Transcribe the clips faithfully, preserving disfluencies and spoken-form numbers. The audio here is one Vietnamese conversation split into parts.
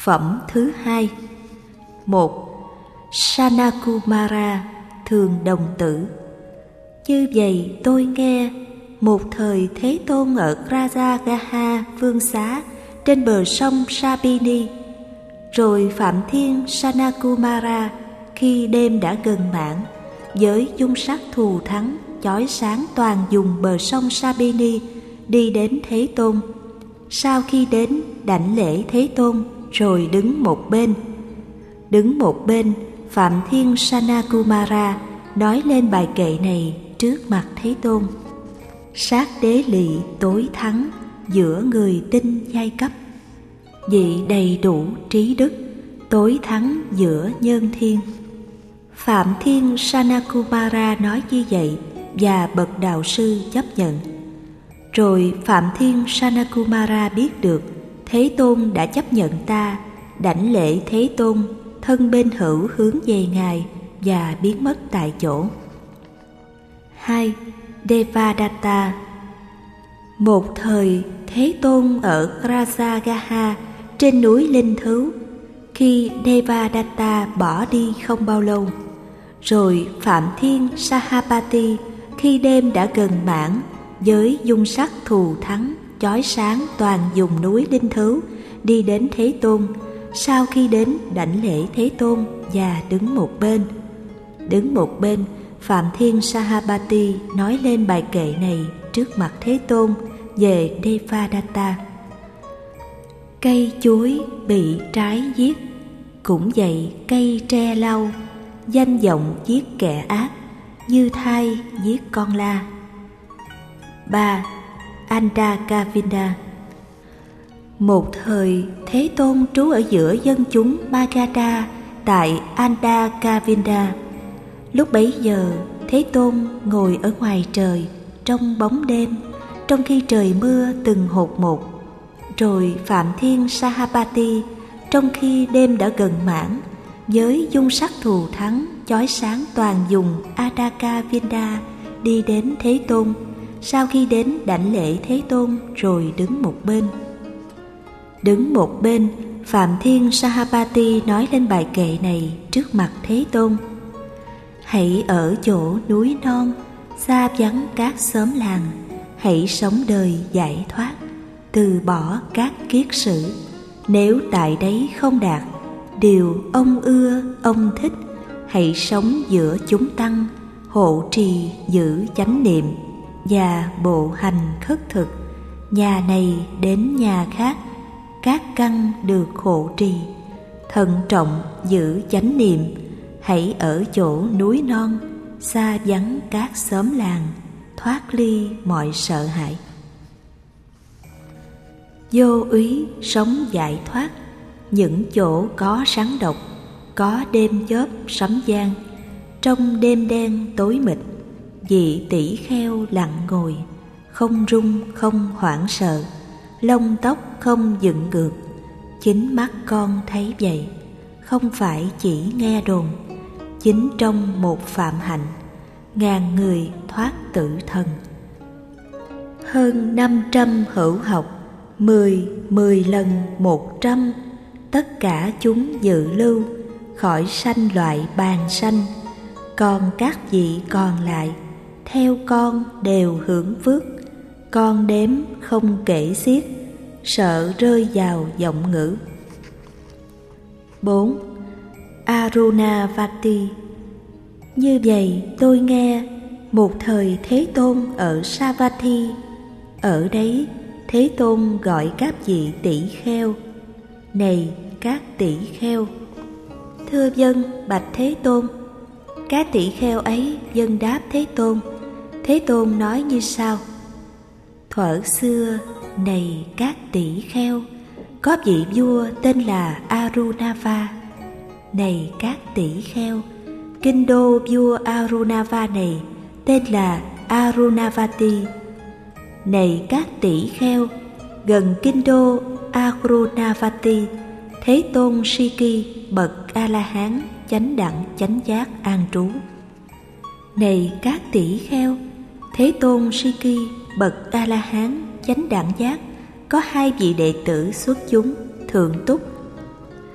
Phẩm thứ hai. Một. Sanakumara thường đồng tử. Như vậy tôi nghe, một thời Thế Tôn ở Rajagaha Vương Xá trên bờ sông Sabini. Rồi Phạm Thiên Sanakumara khi đêm đã gần mãn, với dung sắc thù thắng chói sáng toàn vùng bờ sông Sabini, đi đến Thế Tôn. Sau khi đến, đảnh lễ Thế Tôn rồi đứng một bên. Đứng một bên, Phạm Thiên Sanakumara nói lên bài kệ này trước mặt Thế Tôn. Sát đế lị tối thắng giữa người tinh giai cấp, vị đầy đủ trí đức tối thắng giữa nhân thiên. Phạm Thiên Sanakumara nói như vậy và bậc đạo sư chấp nhận. Rồi Phạm Thiên Sanakumara biết được Thế Tôn đã chấp nhận ta, đảnh lễ Thế Tôn, thân bên hữu hướng về Ngài và biến mất tại chỗ. Hai. Devadatta. Một thời Thế Tôn ở Rajagaha trên núi Linh Thứu, khi Devadatta bỏ đi không bao lâu. Rồi Phạm Thiên Sahapati khi đêm đã gần mãn, với dung sắc thù thắng chói sáng toàn vùng núi Linh Thứu, đi đến Thế Tôn. Sau khi đến, đảnh lễ Thế Tôn và đứng một bên. Đứng một bên, Phạm Thiên Sahapati nói lên bài kệ này trước mặt Thế Tôn về Devadatta. Cây chuối bị trái giết, cũng vậy cây tre lau, danh vọng giết kẻ ác, như thai giết con la. Ba. Andakavinda. Một thời Thế Tôn trú ở giữa dân chúng Magadha tại Andakavinda. Lúc bấy giờ Thế Tôn ngồi ở ngoài trời trong bóng đêm, trong khi trời mưa từng hột một. Rồi Phạm Thiên Sahapati trong khi đêm đã gần mãn, với dung sắc thù thắng chói sáng toàn vùng Andakavinda, đi đến Thế Tôn. Sau khi đến, đảnh lễ Thế Tôn rồi đứng một bên. Đứng một bên, Phạm Thiên Sahapati nói lên bài kệ này trước mặt Thế Tôn. Hãy ở chỗ núi non, xa vắng các xóm làng, hãy sống đời giải thoát, từ bỏ các kiết sử. Nếu tại đấy không đạt điều ông ưa, ông thích, hãy sống giữa chúng tăng, hộ trì giữ chánh niệm và bộ hành khất thực, nhà này đến nhà khác, các căn được hộ trì, thận trọng giữ chánh niệm, hãy ở chỗ núi non, xa vắng các xóm làng, thoát ly mọi sợ hãi. Vô úy sống giải thoát, những chỗ có rắn độc, có đêm chớp sấm giang, trong đêm đen tối mịt, vị tỷ kheo lặng ngồi, không run không hoảng sợ, lông tóc không dựng ngược. Chính mắt con thấy vậy, không phải chỉ nghe đồn. Chính trong một phạm hạnh, ngàn người thoát tử thần. Hơn năm trăm hữu học, mười, mười lần một trăm, tất cả chúng dự lưu, khỏi sanh loại bàn sanh. Còn các vị còn lại, theo con đều hưởng phước, con đếm không kể xiết, sợ rơi vào vọng ngữ. Bốn. Arunavati. Như vậy tôi nghe, một thời Thế Tôn ở Savatthi. Ở đấy Thế Tôn gọi các vị tỷ kheo. Này các tỷ kheo! Thưa vâng, bạch Thế Tôn. Các tỷ kheo ấy vâng đáp Thế Tôn. Thế Tôn nói như sau: thuở xưa, này các tỷ kheo, có vị vua tên là Arunava. Này các tỷ kheo, kinh đô vua Arunava này tên là Arunavati. Này các tỷ kheo, gần kinh đô Arunavati, Thế Tôn Siki bậc A-la-hán chánh đẳng chánh giác an trú. Này các tỷ kheo, Thế Tôn Siki bậc A-la-hán chánh đẳng giác có hai vị đệ tử xuất chúng thượng túc.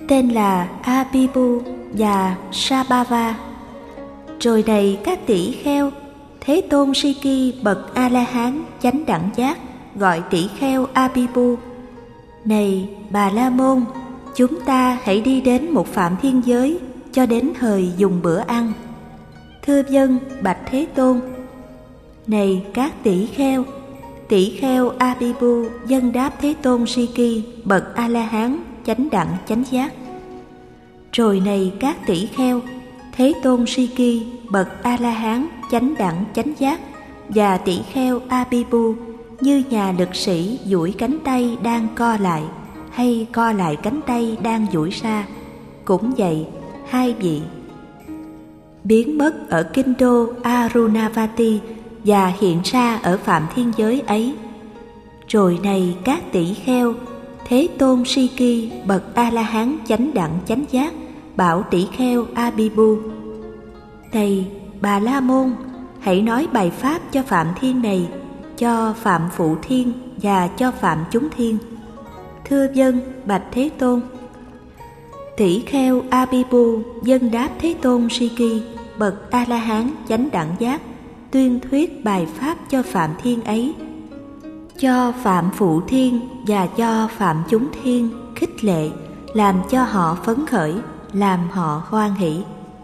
tên là Abhibu và Sabhava. Rồi này các tỷ kheo, Thế Tôn Siki bậc A-la-hán chánh đẳng giác gọi tỷ kheo Abhibu: Này Bà La Môn, chúng ta hãy đi đến một phạm thiên giới cho đến thời dùng bữa ăn. Thưa vâng, bạch Thế Tôn. Này các tỷ kheo, tỷ kheo Abhibu dâng đáp Thế Tôn Siki bậc A-la-hán chánh đẳng chánh giác: Rồi này các tỷ kheo, Thế Tôn Siki bậc A-la-hán chánh đẳng chánh giác và tỷ kheo Abhibu như nhà lực sĩ duỗi cánh tay đang co lại hay co lại cánh tay đang duỗi ra. Cũng vậy, hai vị biến mất ở kinh đô Arunavati và hiện ra ở phạm thiên giới ấy. Rồi này các tỷ kheo, Thế Tôn Siki bậc A-la-hán chánh đẳng chánh giác bảo tỷ kheo Abhibu: Này Bà La Môn, hãy nói bài pháp cho phạm thiên này, cho phạm phụ thiên và cho phạm chúng thiên. Thưa vâng, bạch Thế Tôn. Tỷ kheo Abhibu dâng đáp Thế Tôn Siki bậc A-la-hán chánh đẳng giác tuyên thuyết bài pháp cho phạm thiên ấy, cho phạm phụ thiên và cho phạm chúng thiên khích lệ, làm cho họ phấn khởi, làm họ hoan hỷ.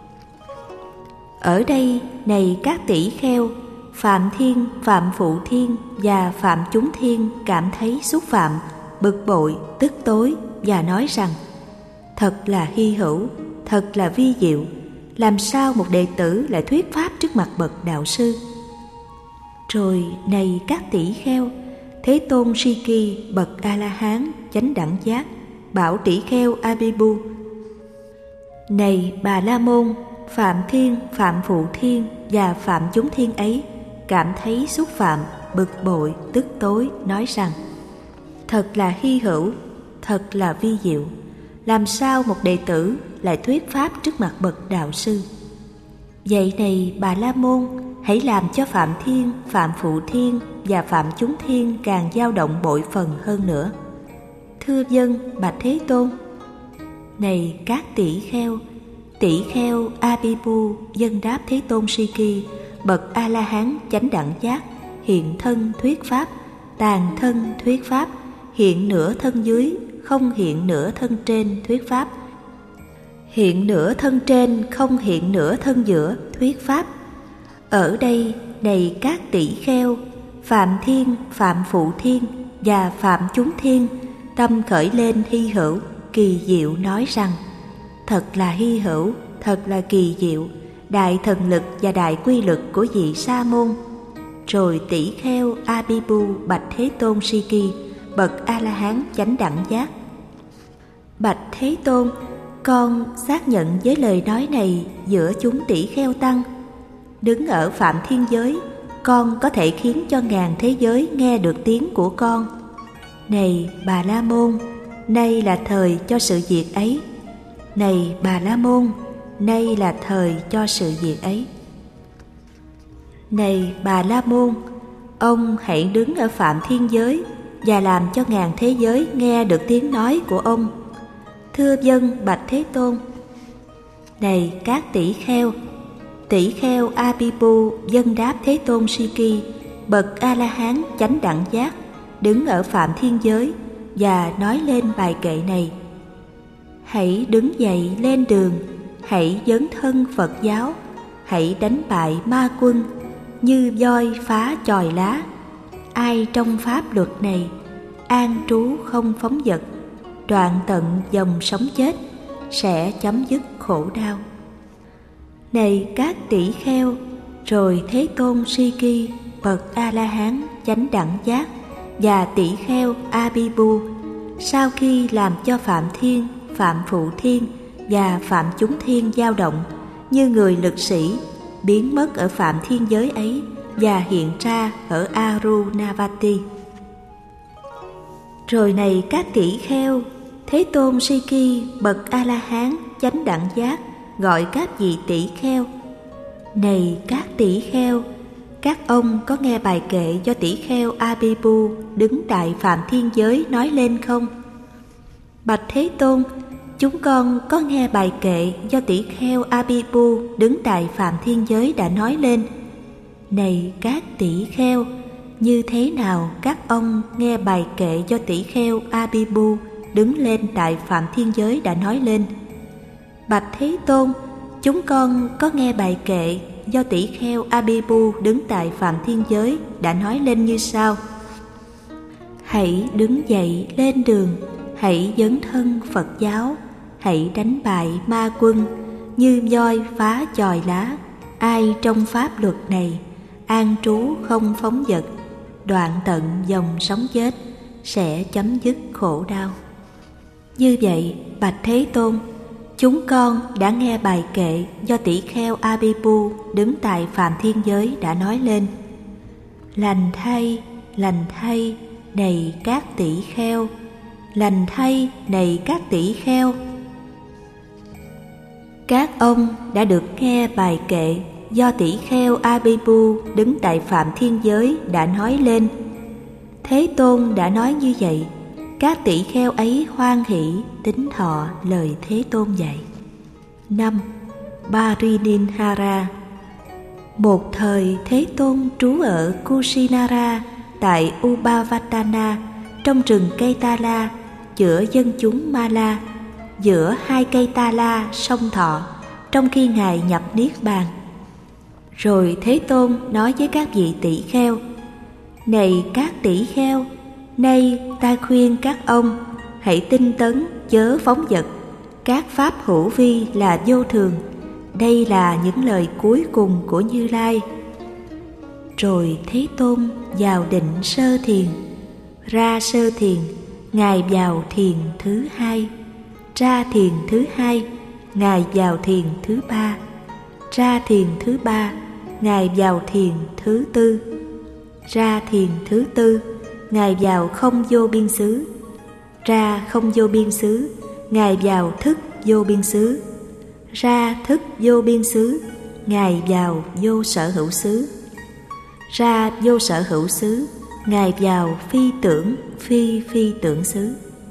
Ở đây, này các tỷ kheo, phạm thiên, phạm phụ thiên và phạm chúng thiên cảm thấy xúc phạm, bực bội, tức tối và nói rằng: Thật là hy hữu, thật là vi diệu, làm sao một đệ tử lại thuyết pháp trước mặt bậc đạo sư? Rồi này các tỷ kheo, Thế Tôn Siki bậc A-la-hán chánh đẳng giác bảo tỷ kheo Abhibu: Này Bà La Môn, phạm thiên, phạm phụ thiên và phạm chúng thiên ấy cảm thấy xúc phạm, bực bội, tức tối, nói rằng: Thật là hy hữu, thật là vi diệu, làm sao một đệ tử lại thuyết pháp trước mặt bậc đạo sư? Vậy này Bà La Môn, hãy làm cho phạm thiên, phạm phụ thiên và phạm chúng thiên càng dao động bội phần hơn nữa. Thưa vâng, bạch Thế Tôn. Này các tỷ kheo, tỷ kheo Abhibu dâng đáp Thế Tôn Siki bậc A-la-hán chánh đẳng giác hiện thân thuyết pháp, tàn thân thuyết pháp, hiện nửa thân dưới, không hiện nửa thân trên thuyết pháp, hiện nửa thân trên, không hiện nửa thân giữa thuyết pháp. Ở đây, này các tỷ kheo, phạm thiên, phạm phụ thiên và phạm chúng thiên tâm khởi lên hy hữu, kỳ diệu, nói rằng: Thật là hy hữu, thật là kỳ diệu, đại thần lực và đại quy lực của vị Sa môn. Rồi tỷ kheo Abhibu bạch Thế Tôn Siki bậc A-la-hán chánh đẳng giác: Bạch Thế Tôn, con xác nhận với lời nói này giữa chúng tỷ kheo tăng. Đứng ở phạm thiên giới, con có thể khiến cho ngàn thế giới nghe được tiếng của con. Này Bà La Môn, nay là thời cho sự việc ấy. Này Bà La Môn, nay là thời cho sự việc ấy. Này Bà La Môn, ông hãy đứng ở phạm thiên giới và làm cho ngàn thế giới nghe được tiếng nói của ông. Thưa vâng, bạch Thế Tôn. Này các tỷ kheo, tỷ kheo Abhibu dâng đáp Thế Tôn Siki bậc A-la-hán chánh đẳng giác đứng ở phạm thiên giới và nói lên bài kệ này: Hãy đứng dậy lên đường, hãy dấn thân Phật giáo, hãy đánh bại ma quân như voi phá chòi lá. Ai trong pháp luật này an trú không phóng dật, đoạn tận dòng sống chết, sẽ chấm dứt khổ đau. Này các tỷ kheo, rồi Thế Tôn Siki bậc A-la-hán chánh đẳng giác và tỷ kheo Abhibu sau khi làm cho phạm thiên, phạm phụ thiên và phạm chúng thiên dao động như người lực sĩ, biến mất ở phạm thiên giới ấy và hiện ra ở Arunavati. Rồi này các tỷ kheo, Thế Tôn Siki bậc A-la-hán chánh đẳng giác gọi các vị tỷ kheo: Này các tỷ kheo, các ông có nghe bài kệ do tỷ kheo Abhibu đứng tại phạm thiên giới nói lên không? Bạch Thế Tôn, chúng con có nghe bài kệ do tỷ kheo Abhipu đứng tại Phạm Thiên Giới đã nói lên. Này các tỷ kheo, như thế nào các ông nghe bài kệ do tỷ kheo Abhipu đứng lên tại Phạm Thiên Giới đã nói lên? Bạch Thế Tôn, chúng con có nghe bài kệ do tỷ kheo Abhipu đứng tại Phạm Thiên Giới đã nói lên như sau: hãy đứng dậy lên đường, hãy dấn thân Phật giáo, hãy đánh bại ma quân như voi phá chòi lá. Ai trong pháp luật này an trú không phóng dật, đoạn tận dòng sống chết, sẽ chấm dứt khổ đau. Như vậy, bạch Thế Tôn, chúng con đã nghe bài kệ do tỷ kheo Abhipu đứng tại Phạm Thiên Giới đã nói lên. Lành thay, lành thay, này các tỷ kheo, lành thay, này các tỷ kheo. Các ông đã được nghe bài kệ do tỷ kheo Abhipu đứng tại Phạm Thiên Giới đã nói lên. Thế Tôn đã nói như vậy, các tỷ kheo ấy hoan hỷ tín thọ lời Thế Tôn dạy. Năm. Parininhara. Một thời Thế Tôn trú ở Kusinara tại Upavatana, trong rừng cây Ta La, giữa dân chúng Ma La, giữa hai cây Ta La song thọ, trong khi Ngài nhập Niết Bàn. Rồi Thế Tôn nói với các vị tỷ kheo: này các tỷ kheo, nay ta khuyên các ông hãy tinh tấn chớ phóng dật. Các pháp hữu vi là vô thường. Đây là những lời cuối cùng của Như Lai. Rồi Thế Tôn vào định sơ thiền. Ra sơ thiền, Ngài vào thiền thứ hai. Ra thiền thứ hai, Ngài vào thiền thứ ba. Ra thiền thứ ba, Ngài vào thiền thứ tư. Ra thiền thứ tư, Ngài vào không vô biên xứ. Ra không vô biên xứ, Ngài vào thức vô biên xứ. Ra thức vô biên xứ, Ngài vào vô sở hữu xứ. Ra vô sở hữu xứ, Ngài vào phi tưởng phi phi tưởng xứ.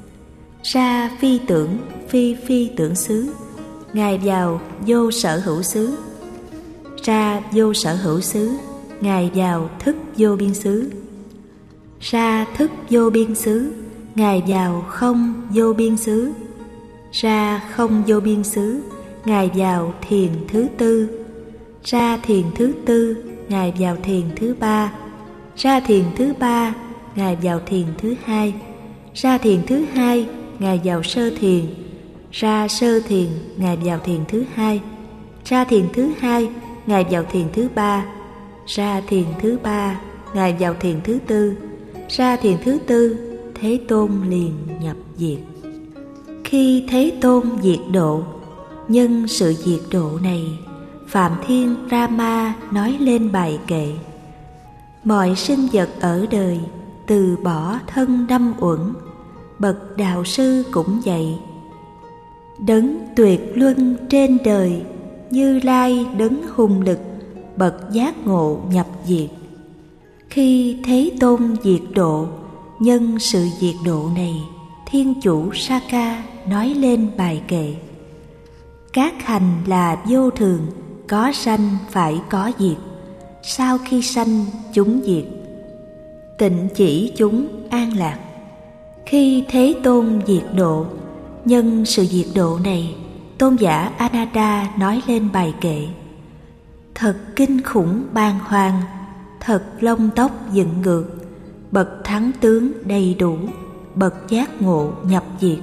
Ra phi tưởng phi phi tưởng xứ, Ngài vào vô sở hữu xứ. Ra vô sở hữu xứ, Ngài vào thức vô biên xứ. Ra thức vô biên xứ, Ngài vào không vô biên xứ. Ra không vô biên xứ, Ngài vào thiền thứ tư. Ra thiền thứ tư, Ngài vào thiền thứ ba. Ra thiền thứ ba, Ngài vào thiền thứ hai. Ra thiền thứ hai, Ngài vào sơ thiền. Ra sơ thiền, Ngài vào thiền thứ hai. Ra thiền thứ hai, Ngài vào thiền thứ ba. Ra thiền thứ ba, Ngài vào thiền thứ tư. Ra thiền thứ tư, Thế Tôn liền nhập diệt. Khi Thế Tôn diệt độ, nhân sự diệt độ này, Phạm Thiên Rama nói lên bài kệ: mọi sinh vật ở đời từ bỏ thân đâm uẩn, bậc đạo sư cũng vậy. Đấng tuyệt luân trên đời, Như Lai đấng hùng lực, bậc giác ngộ nhập diệt. Khi Thế Tôn diệt độ, nhân sự diệt độ này, Thiên chủ Saka nói lên bài kệ: các hành là vô thường, có sanh phải có diệt. Sau khi sanh chúng diệt, tịnh chỉ chúng an lạc. Khi Thế Tôn diệt độ, nhân sự diệt độ này, tôn giả Ananda nói lên bài kệ: thật kinh khủng bàng hoàng, thật lông tóc dựng ngược, bậc thắng tướng đầy đủ, bậc giác ngộ nhập diệt.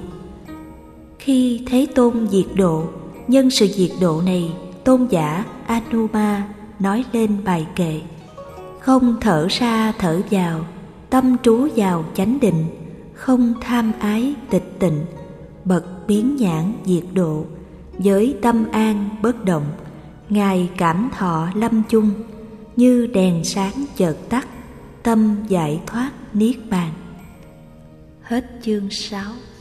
Khi Thế Tôn diệt độ, nhân sự diệt độ này, tôn giả Anuma nói lên bài kệ: không thở ra thở vào, tâm trú vào chánh định, không tham ái tịch tịnh, bậc biến nhãn diệt độ, với tâm an bất động. Ngài cảm thọ lâm chung, như đèn sáng chợt tắt, tâm giải thoát niết bàn. Hết chương sáu.